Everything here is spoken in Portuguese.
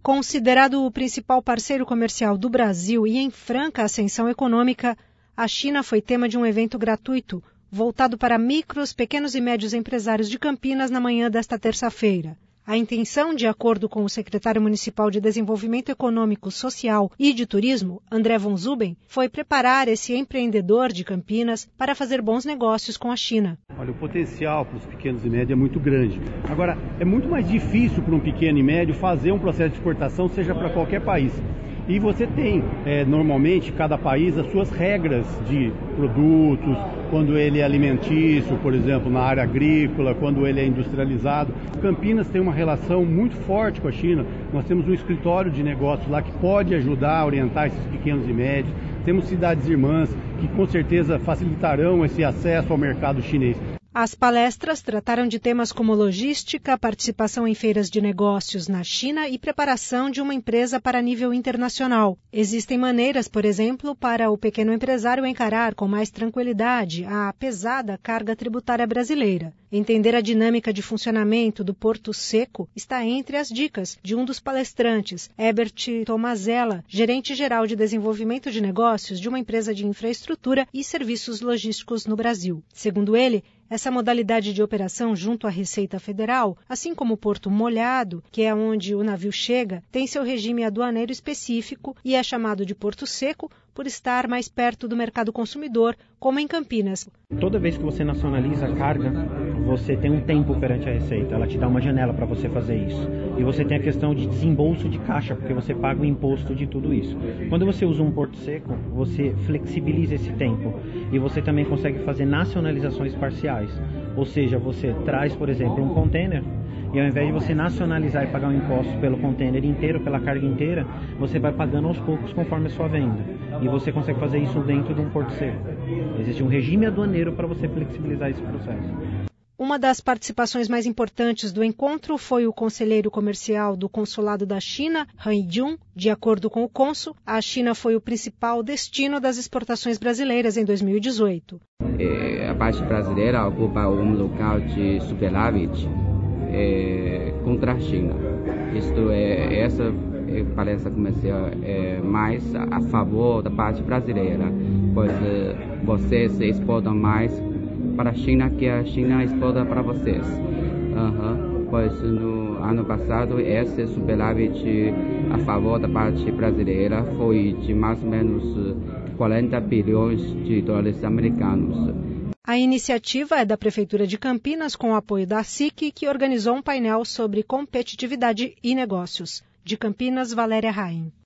Considerado o principal parceiro comercial do Brasil e em franca ascensão econômica, a China foi tema de um evento gratuito voltado para micros, pequenos e médios empresários de Campinas na manhã desta terça-feira. A intenção, de acordo com o secretário municipal de Desenvolvimento Econômico, Social e de Turismo, André von Zuben, foi preparar esse empreendedor de Campinas para fazer bons negócios com a China. Olha, o potencial para os pequenos e médios é muito grande. Agora, é muito mais difícil para um pequeno e médio fazer um processo de exportação, seja para qualquer país. E você tem, normalmente, cada país, as suas regras de produtos, quando ele é alimentício, por exemplo, na área agrícola, quando ele é industrializado. Campinas tem uma relação muito forte com a China. Nós temos um escritório de negócios lá que pode ajudar a orientar esses pequenos e médios. Temos cidades irmãs que, com certeza, facilitarão esse acesso ao mercado chinês. As palestras trataram de temas como logística, participação em feiras de negócios na China e preparação de uma empresa para nível internacional. Existem maneiras, por exemplo, para o pequeno empresário encarar com mais tranquilidade a pesada carga tributária brasileira. Entender a dinâmica de funcionamento do Porto Seco está entre as dicas de um dos palestrantes, Herbert Tomazella, gerente-geral de desenvolvimento de negócios de uma empresa de infraestrutura e serviços logísticos no Brasil. Segundo ele, essa modalidade de operação junto à Receita Federal, assim como o Porto Molhado, que é onde o navio chega, tem seu regime aduaneiro específico e é chamado de Porto Seco por estar mais perto do mercado consumidor, como em Campinas. Toda vez que você nacionaliza a carga, você tem um tempo perante a Receita, ela te dá uma janela para você fazer isso. E você tem a questão de desembolso de caixa, porque você paga o imposto de tudo isso. Quando você usa um Porto Seco, você flexibiliza esse tempo e você também consegue fazer nacionalizações parciais. Ou seja, você traz, por exemplo, um container e ao invés de você nacionalizar e pagar um imposto pelo container inteiro, pela carga inteira, você vai pagando aos poucos conforme a sua venda. E você consegue fazer isso dentro de um Porto Seco. Existe um regime aduaneiro para você flexibilizar esse processo. Uma das participações mais importantes do encontro foi o conselheiro comercial do Consulado da China, Han Jun. De acordo com o cônsul, a China foi o principal destino das exportações brasileiras em 2018. A parte brasileira ocupa um local de superávit contra a China. Essa palestra comercial é mais a favor da parte brasileira, pois vocês exportam mais para a China que a China exporta para vocês. Pois no ano passado esse superávit a favor da parte brasileira foi de mais ou menos 40 bilhões de dólares americanos. A iniciativa é da Prefeitura de Campinas com o apoio da SIC, que organizou um painel sobre competitividade e negócios. De Campinas, Valéria Raim.